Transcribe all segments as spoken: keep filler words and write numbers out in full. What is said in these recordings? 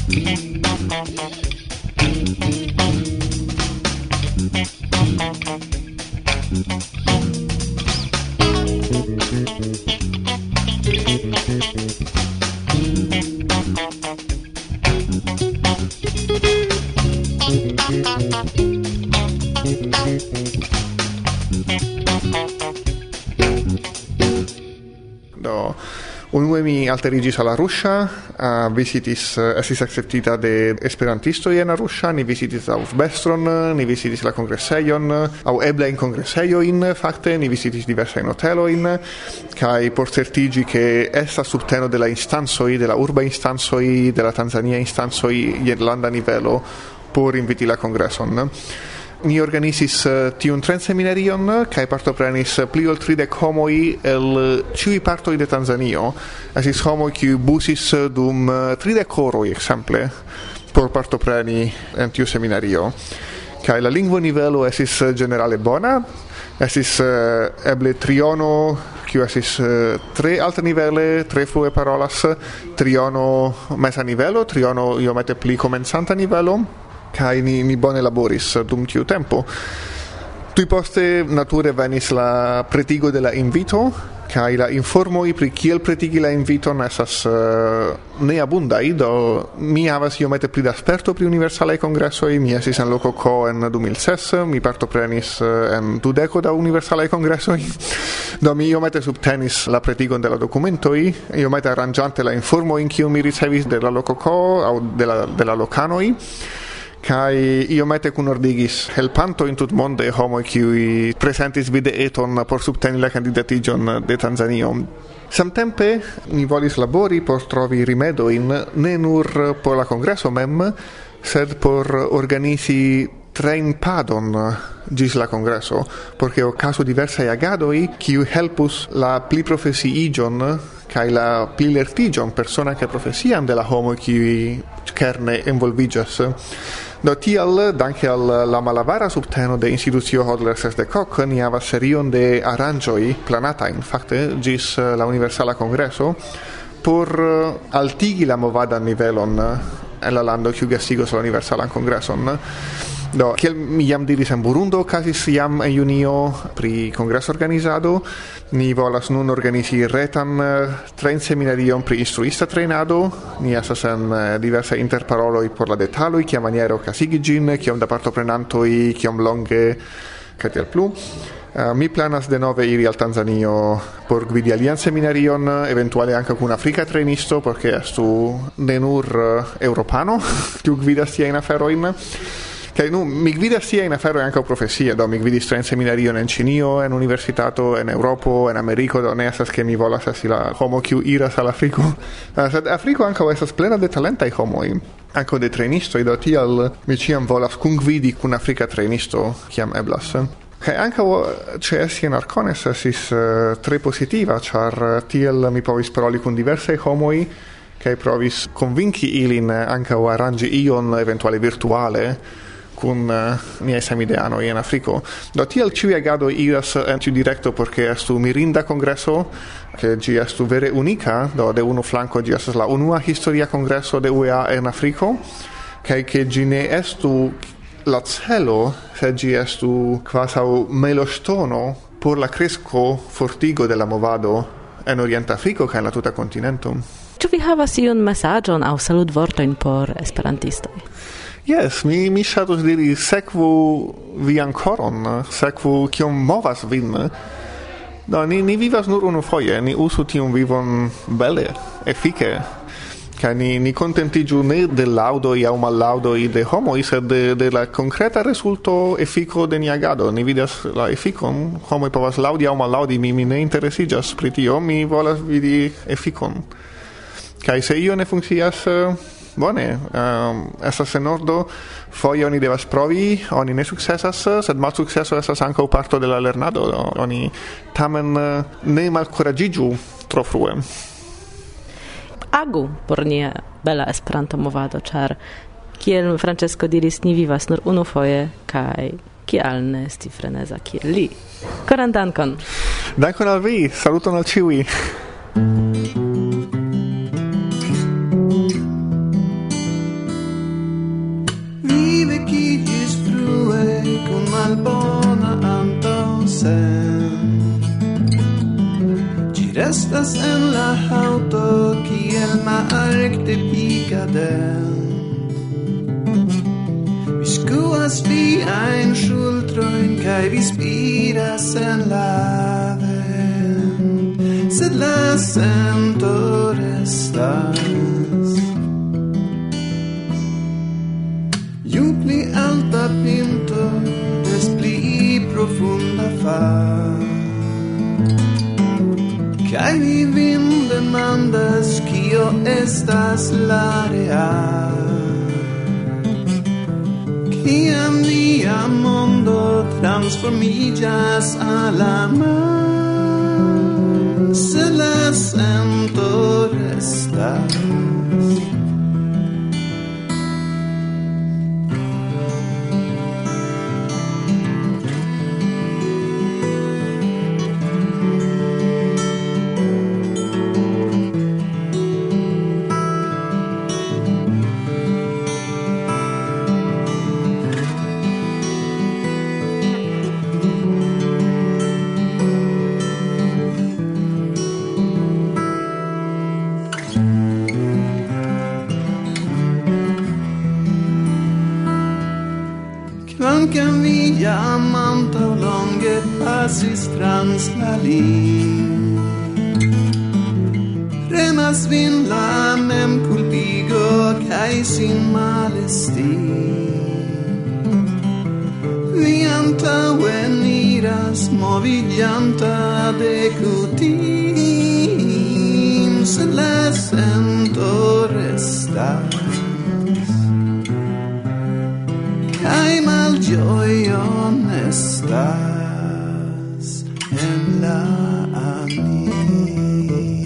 Do unue mi alterigis alla Russia, uh, visitis uh, estis acceptita de esperantistoj en la Russia, ni visitis la urbestron, ni visitis la kongressejon, au eble in kongressejojn fakte, ni visitis diversajn hotelojn, kaj por certigi ke estas subteno de la instancoj, de la urba instancoj, de la Tanzania instancoj je landa nivelo por inviti la kongreson. Ni organizis uh, tiun tren seminarion kaj partoprenis pli ol tridek homoj el ĉiuj partoj de Tanzanio. Estis homoj kiuj busis dum uh, tridek horoj ekzemple por partopreni en tiu seminario. Kaj la lingvo nivelo estis ĝenerale bona. Estis uh, eble triono kiu estis uh, tre alta nivele, tre flue parolas, triono meza nivelo, triono iomete pli komencanta nivelo. Kai ni, ni bone laboris dum tiu tempo. Tui poste nature venis la pretigo de la invito, kai la informoi pri kiel pretigi la inviton esas uh, neabundai, do mi havas iomete pli da sperto pri universalai congressoi, mi esis en loco co en du mil ses, mi partoprenis uh, en dudeco da universalai congressoi, do mi iomete subtenis la pretigon de la documentoi, iomete arrangiante la informoi in kiu mi ricevis de la loco co, au de la, de la locanoi, kai iomete kunordigis helpanto in tut monde homo kiui presentis videeton por subteni la candidatigion de Tanzanio. Samtempe mi volis labori por trovi rimedoin ne nur por la congresso mem, sed por organizi train padon gis la congresso, porque o caso diversai agadoi kiu helpus la pli profesiigion kai la pli lertigion persona che profesian de la homo kiui kerne involvigas. Do tial, danke al la malavara subteno de institucio Hodler sesdekok, ni havas serion de aranĝoj planatajn, fakte, ĝis la Universala Kongreso, por altigi la movadan nivelon en la lando kiu gastigos la Universalan Kongreson. Do, kiel mi jam diris en Burundo, okazis jam en junio pri kongreso organizado, ni volas nun organizi retan train seminarion pri instruista trainado, ni estas en diversa interparoloj por la detaloj, kiam maniere okazigi ĝin, kiom da partoprenantoj, kiom longe, kaj tiel plu. Uh, mi planas de nove iri al Tanzanio por gvidi alian seminarion, eventuale anche kun afrika trainisto, porque estu ne nur uh, europano, kiu gvidas tiajn aferojn. Kai nu mi gvidas sia in afero anche profesia, do mi gvidis train seminario en Cinio, en universitato, en Europo, en Americo, do ne estas che mi volas esi la homo kiu iras al Afriko. Uh, sed Afriko anche estas plena de talentaj homoj, anche de trainistoj, do tial mi ĉiam volas kungvidi kun afrika trainisto, kiam eblas. Kai anche c'è esi en Arcones esis uh, tre positiva, char tiel mi povis paroli kun diversaj homoj, kai provis convinki ilin anche o arrangi ion eventuale virtuale kun uh, niaj samideanoj en Afriko. Do tiel ĉiuj agadoj iras en tiu direkto, porque estu mirinda kongreso, ke ĝi estu vere unika, do de unu flanko ĝi estas la unua historia kongreso de U E A en Afriko, kaj ke ĝi ne estu la celo, sed ĝi estu kvazaŭ meloŝtono por la kresko fortigo de la movado en Orienta Afriko kaj en la tuta kontinento. Ĉu vi havas iun mesaĝon aŭ saludvortojn por esperantistoj? Yes, mi mi ŝatus diri sekvu vian koron, sekvu kiom movas vin. Do ni ni vivas nur unufoje, ni uzu tiun vivon bele, efike. Kaj ni ni kontentiĝu ne de laŭdoj aŭ mallaŭdoj de homoj, sed de, de la konkreta rezulto efiko de nia agado. Ni vidas la efikon, homoj povas laŭdi aŭ mallaŭdi, mi mi ne interesiĝas pri tio, mi volas vidi efikon. Kaj se io ne funkcias, bone, um, estas en ordo, foje oni devas provi, oni ne sukcesas, sed malsukceso estas ankaŭ parto de la lernado, oni tamen ne malkuraĝiĝu tro frue. Agu por nia bela Esperanto movado, ĉar kiel Francesco diris, ni vivas nur unufoje, kaj kial ne esti freneza kiel li. Koran dankon. Dankon al vi, saluton al ĉiuj. restas en la auto kiel malrekte picadel. Vi skuas vi ein schultroin, kai vi spiras en la vent, sed la sento restas. Ju pli alta pinto, des pli profunda far. Kai vi vin demandas, kio estas la real. Kiam nia mondo transformillas a la mar, se la sento restas. Kvankam vi jam antaŭ longe pasis trans la lin, premas vin la memkulpigo kaj sin malesti. Vi antaŭen iras moviĝanta de kutim, sed la sento restas. Kai mal gioio nestas en la ami.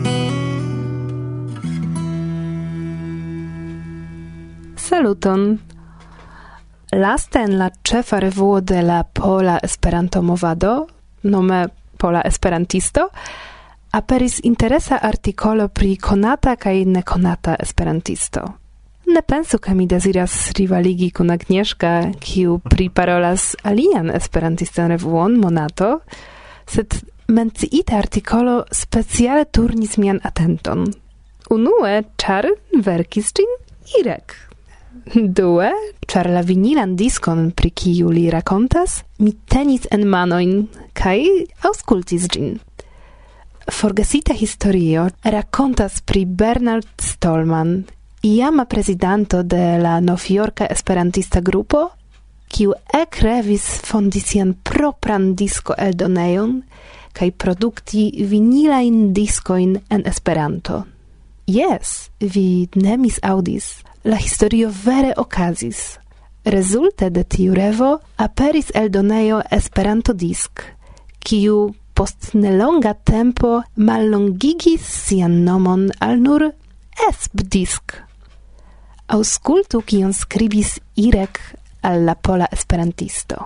Saluton. Laste en la ĉefa revuo de la Pola Esperanto-movado, nome Pola Esperantisto, aperis interesa artikolo pri konata kaj nekonata esperantisto. Ne pensu, ke mi desiras rivaligi kun Agnieszka, kiu priparolas alian esperantistan revuon Monato, sed menciita artikolo speciale turnis mian atenton. Unue, ĉar verkis ĝin Irek. Due, ĉar la vinilan diskon, pri kiu li rakontas, mi tenis en manojn kaj aŭskultis ĝin. Forgesita historio rakontas pri Bernard Stallman, iama prezidanto de la Novjorka Esperantista Grupo, kiu ekrevis fondi sian propran disko eldonejon kaj produkti vinilajn diskojn en Esperanto. Jes, vi ne misaŭdis, la historio vere okazis. Rezulte de tiu revo aperis eldonejo Esperanto Disk, kiu post nelonga tempo mallongigis sian nomon al nur Esp-Disk. Aŭskultu kion skribis Irek al la Pola Esperantisto.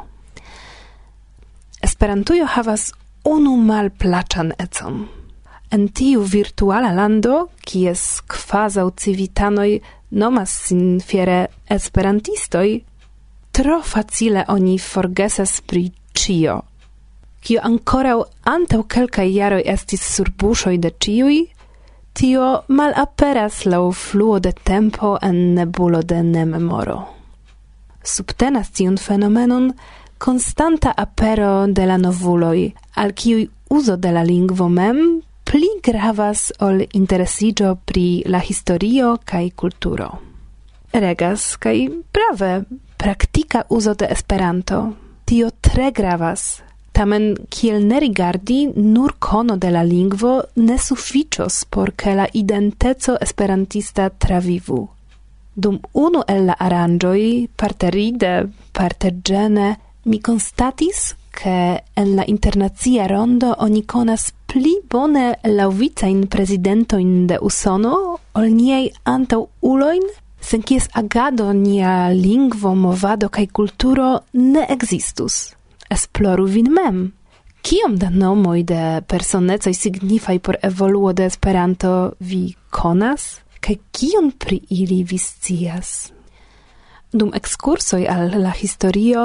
Esperantujo havas unu malplaĉan econ. En tiu virtuala lando, kies kvazaŭ civitanoj nomas sin fiere esperantistoj, tro facile oni forgesas pri ĉio. Kio ankoraŭ antaŭ kelkaj jaroj estis sur buŝoj de ĉiuj, tio malaperas laŭ fluo de tempo en nebulo de nememoro. Subtenas tiun fenomenon konstanta apero de la novuloj, al kiuj uzo de la lingvo mem pli gravas ol interesiĝo pri la historio kaj kulturo. Regas kaj prave praktika uzo de Esperanto. Tio tre gravas. Tamen, kiel ne rigardi, nur kono de la lingvo ne sufiĉos por ke la identeco esperantista travivu. Dum unu el la aranĝoj, parte ride, parte ĝene, mi konstatis, ke en la internacia rondo oni konas pli bone laŭvicajn prezidentojn de Usono ol niaj antaŭulojn, sen kies agado nia lingvo, movado kaj kulturo ne ekzistus. Esploru vin mem. Kiom da nomoj de personecoj signifaj por evoluo de Esperanto vi konas? Kaj kion pri ili vi scias? Dum ekskursoj al la historio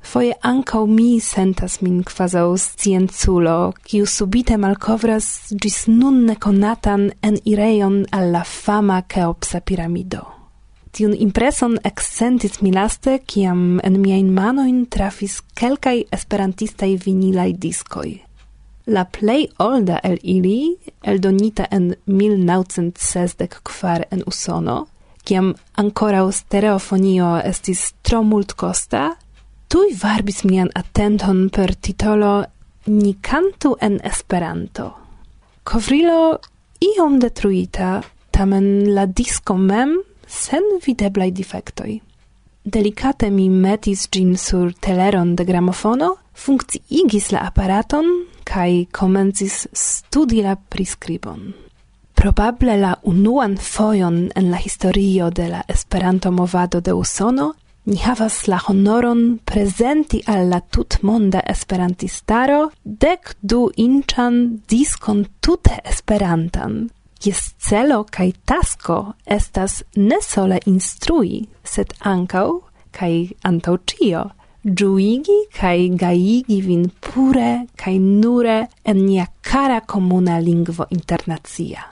Foje ankaŭ mi sentas min kvazaŭ scienculo, kiu subite malkovras ĝis nun nekonatan enirejon al la fama Keopsa piramido. Tiun impreson eksentis mi laste, kiam en miajn manojn trafis kelkaj esperantistaj vinilaj diskoj. La plej olda el ili, eldonita en mil naŭcent sesdek kvar en Usono, kiam ankoraŭ stereofonio estis tro multkosta, tuj varbis mian atenton per titolo Ni kantu en Esperanto. Kovrilo iom detruita, tamen la disko mem sen videblaj difektoj. Delikate mi metis ĝin sur teleron de gramofono, funkciigis la aparaton kaj komencis studi la priskribon. Probable la unuan fojon en la historio de la Esperanto-movado de Usono ni havas la honoron prezenti al la tutmonda esperantistaro dek du inĉan diskon tute esperantan, kies celo kaj tasko estas ne sole instrui, sed ankaŭ kaj antaŭ ĉio ĝuigi kaj gajigi vin pure kaj nure en nia kara komuna lingvo internacia.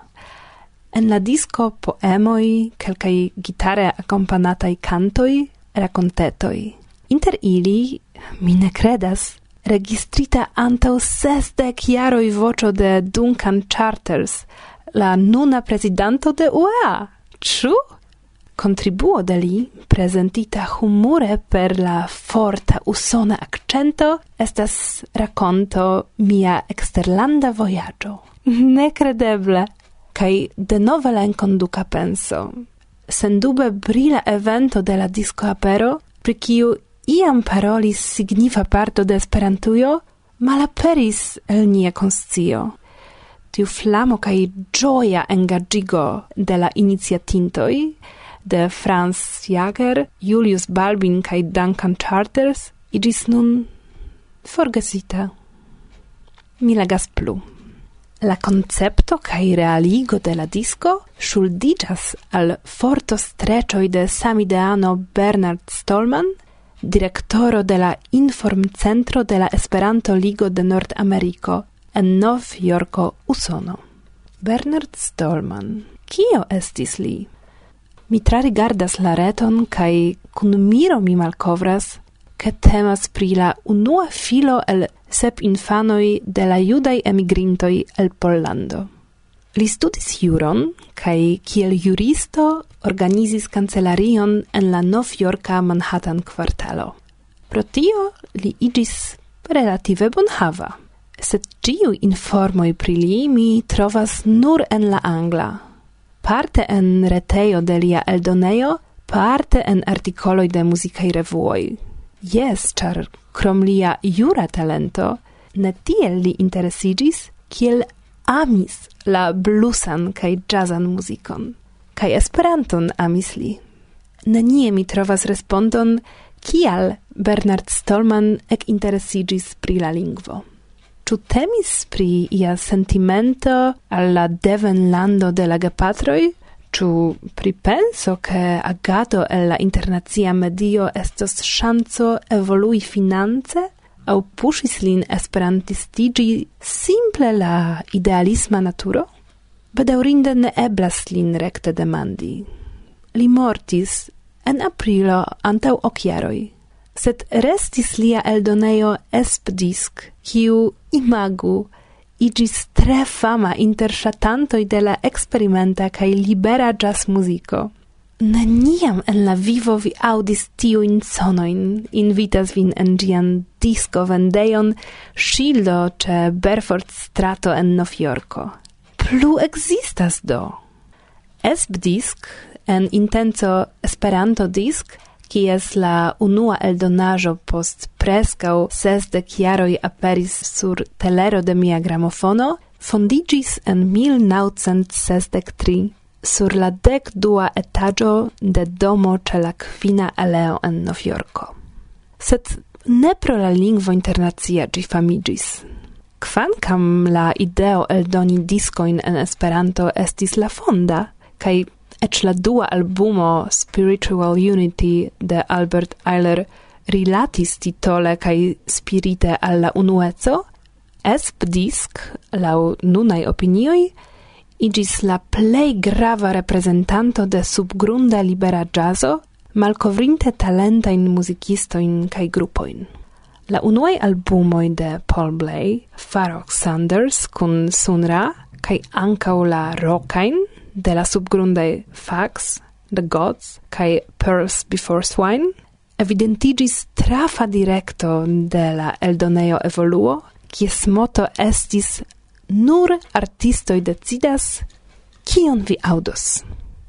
En la disko poemoj, kelkaj gitare akompanataj kantoj, rakontetoj. Inter ili, mi ne kredas, registrita antaŭ sesdek jaroj voĉo de Duncan Charters, la nuna prezidanto de U E A. Ĉu? Kontribuo de li, prezentita humure per la forta usona akĉento, estas rakonto mia eksterlanda vojaĝo. Nekredeble! Kaj denove la enkonduka penso. Sendube brila evento de la diskoapero, pri kiu iam parolis signifa parto de Esperantujo, malaperis el nia konscio. Tiu flamo kaj ĝoja engaĝigo de la iniciatintoj, de Franz Jager, Julius Balbin kaj Duncan Charters, iĝis nun forgesita. Mi legas plu. La concepto kaj realigo de la disco ŝuldiĝas al forto streĉoj de samideano Bernard Stallman, direktoro de la Informcentro de la Esperanto-Ligo de Nordameriko en Nov-Jorko, Usono. Bernard Stallman. Kio estis li? Mi trarigardas la reton kaj kun miro mi malkovras, ke temas pri la unua filo el sep infanoj de la judaj emigrintoj el Pollando. Li studis juron kaj kiel juristo organizis kancelarion en la Nov-Jorka Manhattan kvartalo. Pro tio li iĝis relative bonhava, sed ĉiuj informoj pri li mi trovas nur en la angla, parte en retejo de lia eldonejo, parte en artikoloj de muzikaj revuoj. Jes, ĉar krom lia jura talento, ne tiel li interesiĝis, kiel amis la bluesan kaj jazzan muzikon. Kaj Esperanton amis li. Nenie mi trovas respondon, kial Bernard Stallman ekinteresiĝis pri la lingvo. Ĉu temis pri ia sentimento al la devenlando de la gepatroj? Ĉu pripenso, ke agado el la internacia medio estos ŝanco evolui finance? Aŭ puŝis lin esperantistiĝi simple la idealisma naturo? Bedaŭrinde ne eblas lin rekte demandi. Li mortis en aprilo antaŭ ok jaroj, sed restis lia eldonejo Espdisk, kiu, imagu, iĝis tre fama inter ŝatantoj de la eksperimenta kaj libera ĵaz-muziko. Neniam en la vivo vi aŭdis tiujn sonojn, invitas vin en ĝian disko-vendejon Ŝildo ĉe Bedford-strato en Novjorko. Plu ekzistas do. Espdisk en intenco Esperanto-disk, kies la unua eldonaĵo post preskaŭ sesdek jaroj aperis sur telero de mia gramofono, fondiĝis en mil naŭcent sesdek tri sur la dek dua etaĝo de domo ĉe la Kvina Aleo en Novjorko. Sed ne pro la lingvo internacia ĝi famiĝis. Kvankam la ideo eldoni diskojn en Esperanto estis la fonda, kaj eĉ la dua albumo Spiritual Unity de Albert Ayler rilatis titole kai spirite alla unueco, Esp-disk, lau nunai opinioi, igis la plei grava representanto de subgrunda libera jazzo, malcovrinte talentain musicistoin kai gruppoin. La unuai albumoi de Paul Bley, Pharoah Sanders kun Sun Ra, kai ancau la rockain de la subgrundai Fax, The Gods, kai Pearls Before Swine, evidentigis trafa directo de la eldoneo Evoluo, kies moto estis nur artistoi decidas, kion vi audos.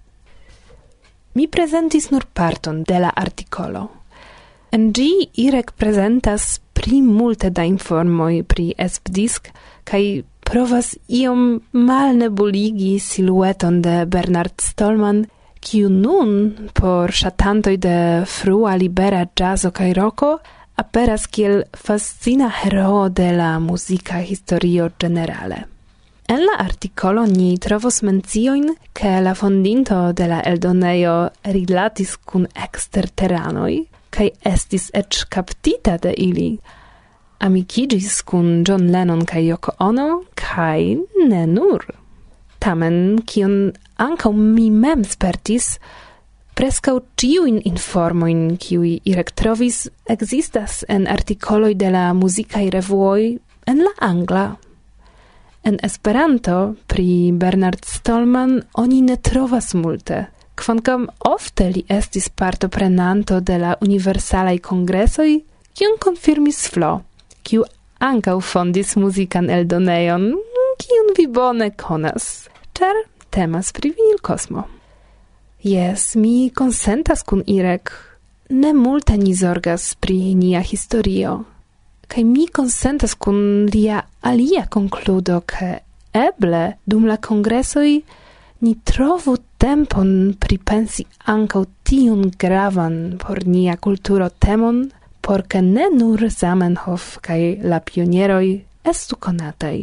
Mi presentis nur parton de la articolo. En gi Irek presentas pri multe da informoi pri Esp-disk, kai provas iom malnebuligi silueton de Bernard Stallman, kiu nun, por ŝatantoj de frua libera jazzo kaj roko, aperas kiel fascina heroo de la muzika historio generale. En la articolo ni trovos menciojn, ke la fondinto de la eldonejo rilatis kun eksterteranoj, kaj estis eĉ kaptita de ili. Amikiĝis kun John Lennon kaj Yoko Ono, kaj ne nur. Tamen, kion ankaŭ mi mem spertis, preskaŭ ĉiujn informojn, kiuj Irek trovis, ekzistas en artikoloj de la muzikaj revuoj en la angla. En Esperanto pri Bernard Stallman oni ne trovas multe, kvankam ofte li estis partoprenanto de la universalaj kongresoj, kiun konfirmis Flo, kiu ankaŭ fondis muzikan eldonejon, kiun vi bone konas, ĉar temas pri Vinyl Cosmo. Jes, mi konsentas kun Irek. Ne multe ni zorgas pri nia historio. Kaj mi konsentas kun lia alia konkludo, ke eble dum la kongresoj ni trovu tempon pripensi ankaŭ tiun gravan por nia kulturo temon, por ke ne nur Zamenhof kaj la pionieroj estu konataj.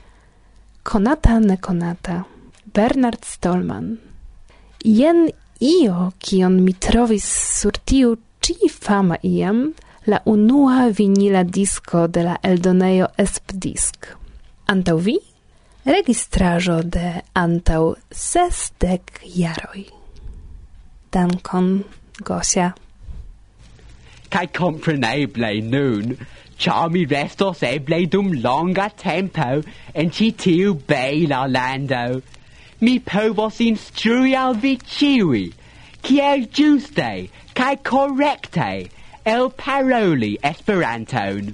Konata nekonata. Bernard Stallman. Jen io, kion mi trovis sur tiu ĉi fama iam, la unua vinila disko de la eldonejo Esp-disk. Antaŭ vi? Registraĵo de antaŭ sesdek jaroj. Dankon, Gosia. Kaj kompreneble nun, ĉar mi restos eble dum longa tempo en ĉi tiu bela lando. Mi povos instrui al vi ĉiuj, kiel ĝuste kaj korekte elparoli Esperanton.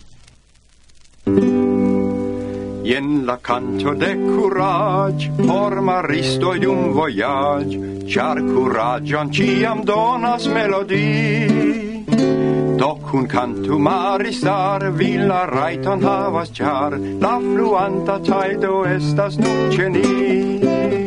Jen la canto de courage por maristoj dum voyage, ĉar kuraĝon ĉiam donas melodi. Do kun cantu maristar, vi la rajton havas, ĉar la fluanta tajdo estas nun ĉe ni.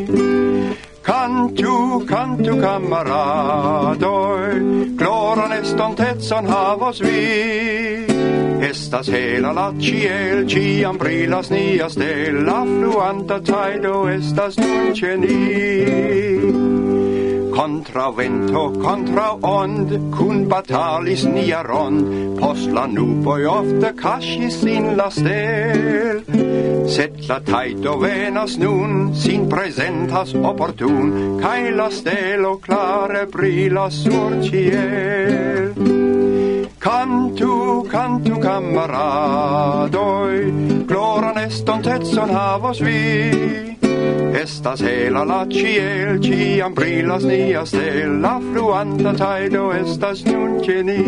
Cantu, cantu, camaradoi, gloran estontezon havos vi. Estas hela la ciel, ciam brilas nia stel, la fluanta tajdo estas nun ĉe ni. Contra vento, contra ond, kun batalis nia rond, post la nuboj ofte kaŝis sin la stel. Sed la tajdo venas nun, sin presentas opportun, kaj la stelo klare brilas sur ciel. Cantu, cantu, camaradoi, gloran estontezon havos vi. Estas hela la ciel, ciam brilas nia stel, la fluanta tajdo estas nun ĉe ni.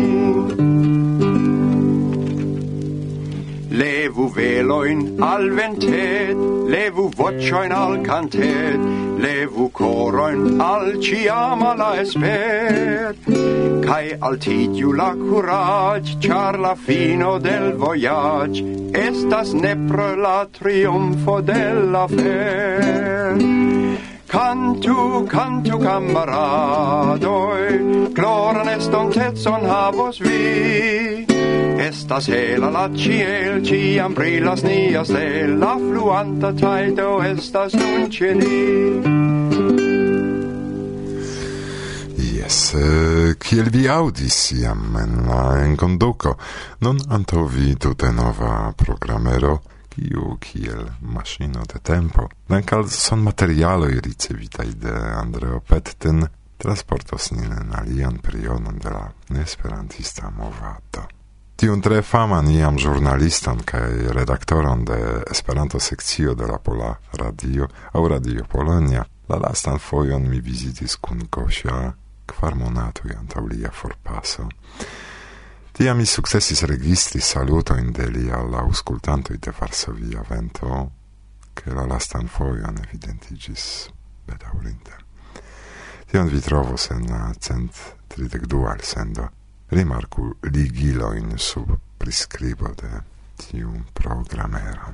Levu veloin al ventet, levu voĉojn al kantet, levu koroin al ciama la esper, kaj altiĝu la courage, ĉar la fino del voyage estas nepre la triumfo de la fer. Cantu, cantu, camaradoi, gloran estontezon havos vi. Estas hela la ciel, ciam brilas nia stel, la fluanta tajdo estas nun ĉe ni. Jes, eh, kiel vi audis jam en la enkonduko, nun antaŭ vi tute nova programero, kiu kiel maŝino de tempo, dank al sonmaterialoj ricevitaj de Andreo Pettin, transportos nin en alian periodon de la esperantista movado. Tiun tre faman iam ĵurnaliston kaj redaktoron de Esperanto-sekcio de la Pola Radio aŭ Radio Polonia, la lastan fojon mi vizitis kun Gosia kvar monatoj antaŭ lia forpaso. Tiam mi sukcesis registri salutojn de li al la aŭskultantoj de Varsovia Vento, ke la lastan fojon evidentiĝis bedaŭrinde. Tion vi trovos en la cent tridek du elsendo. Rimarku ligilojn sub priskribo de tiu programero.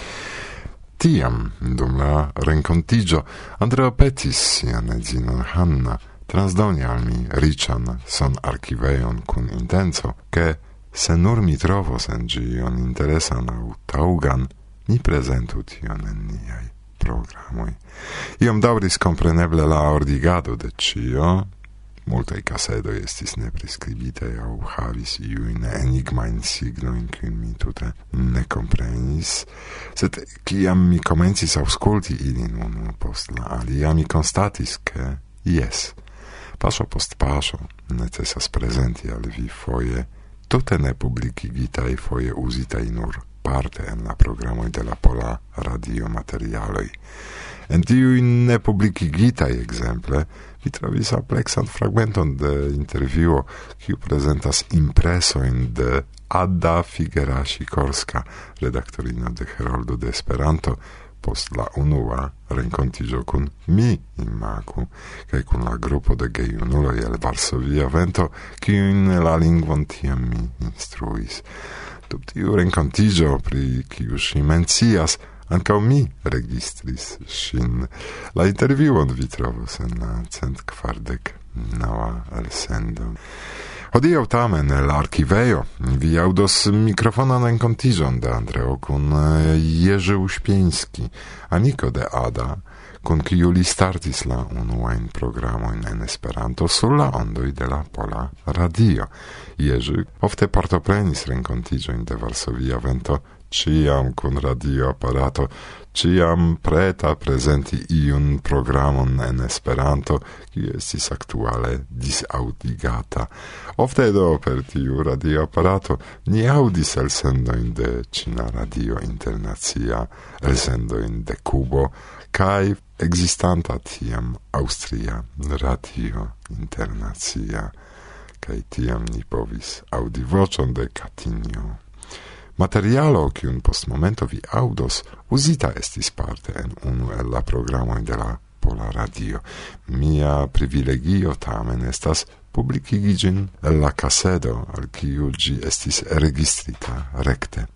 Tiam, dum la renkontiĝo, Andreo petis sian edzinon Hanna transdoni al mi riĉan sonarkivejon kun intenco, ke se nur mi trovos en ĝi ion interesan aŭ taŭgan, ni prezentu tion en niaj programoj. Iom daŭris kompreneble la ordigado de ĉio. Multaj kasedoj estis nepriskribitaj aŭ havis iujn enigmajn signojn, kiujn mi tute ne komprenis, sed kiam mi komencis aŭskulti ilin unu post la alia, mi konstatis, ke jes, paŝo post paŝo necesas prezenti al vi foje tute nepublikigitaj, foje uzitaj nur parte en la programoj de la Pola Radio materialoj. En tiuj nepublikigitaj ekzemple vi trovis ampleksan fragmenton de intervjuo, kiu prezentas impresojn de Ada Figera-Sikorska, redaktorino de Heroldo de Esperanto, post la unua renkontiĝo kun mi Imaku kaj kun la grupo de gejunuloj el Varsovia Vento, kiujn la lingvon tiam mi instruis. Dum tiu renkontiĝo, pri kiu ŝi mencias, ankaŭ mi registris ŝin. La intervjuon vi trovos en la cent kvardek naŭa elsendo. Hodiaŭ tamen el arkivejo vi aŭdos mikrofonan renkontiĝon de Andreo kun Jerzy Uśpieński, amiko de Ada, kun kiu li startis la unuajn programojn en Esperanto sur la ondoj de la Pola Radio. Jerzy ofte partoprenis renkontiĝojn de Varsovia Vento, ciam kun radioaparato, ciam preta prezenti iun programon en Esperanto, kiu estis aktuale disaudigata. Ofte do per tiu radioaparato ni aŭdis elsendojn de Ĉina Radio Internacia, elsendojn de Kubo, kaj ekzistanta tiam Aŭstria Radio Internacia, kaj tiam ni povis aŭdi voĉon de Katinjo. Materialo, kiun post momento vi aŭdos, uzita estis parte en unu el la programoj de la Pola Radio. Mia privilegio tamen estas publikigi ĝin el la kasedo, al kiu ĝi estis registrita rekte.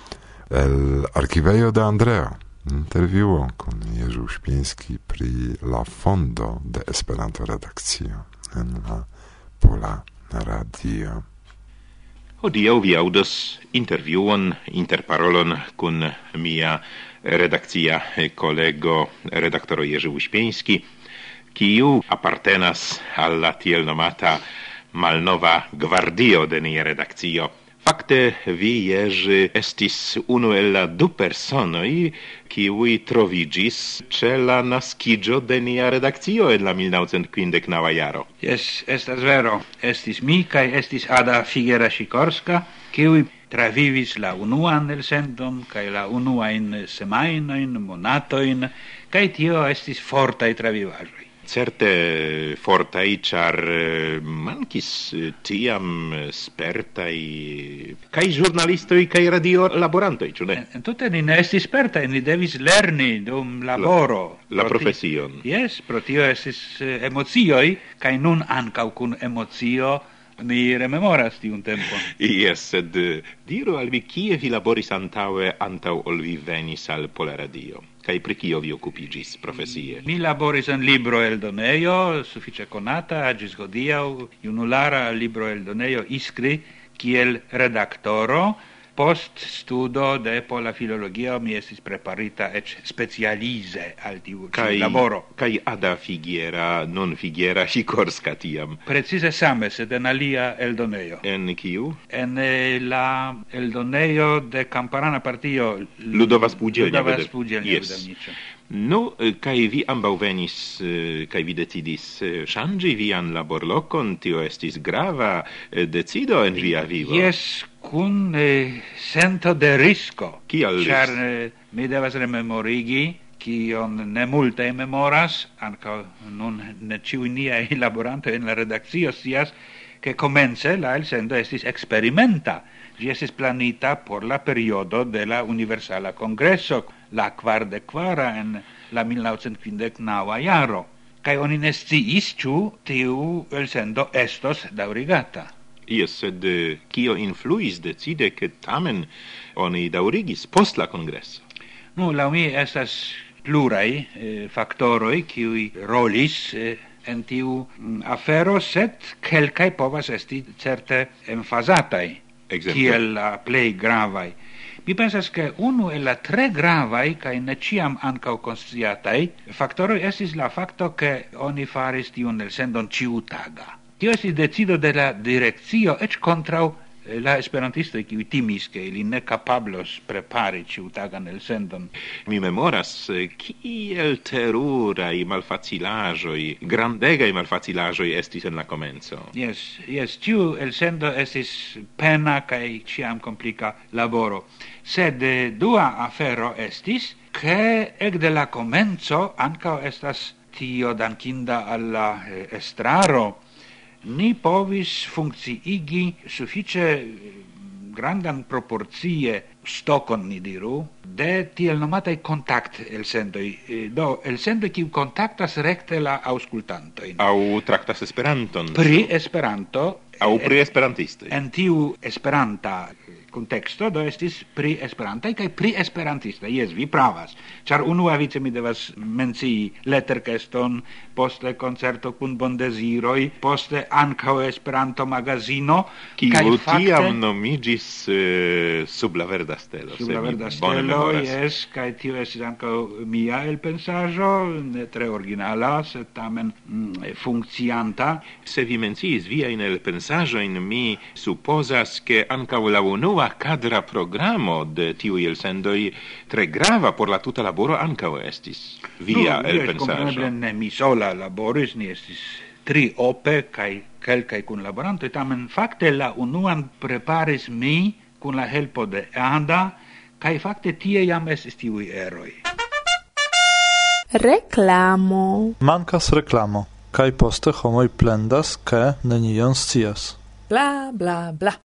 El arkivejo de Andreo, intervjuo kun Jerzy Uśpieński pri la fondo de Esperanto-redakcio en la Pola Radio. Hodiaŭ vi aŭdos intervjuon, interparolon kun mia redakcia kolego, redaktoro Jerzy Uśpieński, kiu apartenas al la tiel nomata malnova gvardio de nia redakcio. Fakte vi, Jerzy, estis unu el la du personoj, kiuj troviĝis ĉe la naskiĝo de nia redakcio en la mil naŭcent kvindek naŭa jaro. Jes, estas vero. Estis mi kaj estis Ada Figera-Sikorska, kiuj travivis la unuan elsendon kaj la unuajn semajnojn, monatojn, kaj tio estis fortaj travivaĵoj. Certe fortaj, ĉar mankis tiam spertaj kaj ĵurnalistoj kaj radiolaborantoj, ĉu ne? Tute ni ne estis spertaj, ni devis lerni dum laboro. La, la profesion. Jes, pro tio estis emocioj, kaj nun ankaŭ kun emocio ni rememoras tiun tempon. Jes, sed diru al vi, kie vi laboris antaŭe, antaŭ ol vi venis al Pola Radio? Kaj pri kio vi okupiĝis profesie? Mi laboris en libroeldonejo, sufiĉe konata ĝis hodiaŭ, junulara libroeldonejo Iskri, kiel redaktoro, post studo de pola filologio mi estis preparita ec specialize al tiu Kai, laboro. Kai Ada Figuera, non Figuera Sikorska tiam. Precise same, sed en alia eldoneio. En kiu? En eh, la eldoneio de Kamparana partio Ludova Spółdzielnia. Ludova Spółdzielnia Yes. wydawnicza. No, kai vi ambau venis, kai vi decidis ŝanĝi vian laborlokon, tio estis grava decido en via vivo. Yes, kun eh, sento de risko. Kial Ĉar risk? eh, mi devas rememorigi, kion ne multe memoras, ankaŭ nun ne ĉiuj niaj laborantoj en la redakcio scias, che comence la elsendo estis experimenta. Gi estis planita por la periodo de la Universala Congresso, la quardekvara en la mil novecent kvindek-naŭa jaro. Kaj oni ne sciis, ĉu tiu elsendo estos daŭrigata. Yes, sed eh, kio influis decide che tamen oni daŭrigis post la kongreso? Nu, laŭ mi estas pluraj eh, faktoroj, kiuj rolis eh, en tiu mm, afero, sed kelkaj povas esti certe emfazataj, Exemple? kiel la plej gravaj. Mi pensas che unu el la tre gravaj kaj ne ĉiam ankaŭ konsciataj faktoroj estis la fakto ke oni faris tiun elsendon ĉiutaga. Tio estis decido de la direkcio eĉ kontraŭ eh, la esperantistoj, kiuj timis ke ili ne kapablos prepari ĉiutagan elsendon. Mi memoras eh, kiel teruraj malfacilaĵoj, grandegaj malfacilaĵoj estis en la komenco. Yes, yes, tiu elsendo estis pena kaj ĉiam komplika laboro. Sed eh, dua afero estis, ke ekde la komenco ankaŭ estas tio dankinda al la eh, estraro, ni povis funkciigi sufiĉe grandan proporcie stokon, ni diru, de tiel nomataj kontakt elsendoj, do elsendoj kiu kontaktas rekte la aŭskultantojn. Aŭ traktas Esperanton. Pri Esperanto, Aŭ pri esperantistoj. en tiu esperanta contexto do estis pri esperantaj kaj pri esperantistoj. Jes, vi pravas, ĉar unuavice mi devas mencii Letterkeston, poste koncerto kun bondeziroj, poste ankaŭ Esperanto magazino, kaj Kiu fakte tiam nomiĝis eh, Sub la verda stelo. sub se la mi verda bone stelo, memoras. jes, kaj tio estis ankaŭ mia elpensaĵo, ne tre originala, sed tamen mm, funkcianta. Se vi menciis viajn elpensaĵojn, mi supozas ke ankaŭ la unua kadra programo de tiuj elsendoj tre grava por la tuta laboro ankaŭ estis via Nu, jes, elpensaĵo. kompreneble ne mi sola laboris, ni estis tri ope kaj kelkaj kunlaborantoj, tamen fakte la unuan preparis mi kun la helpo de Ada, kaj fakte tie jam estis tiuj eroj. Reklamo. Mankas reklamo, kaj poste homoj plendas, ke nenion scias. Bla, bla, bla.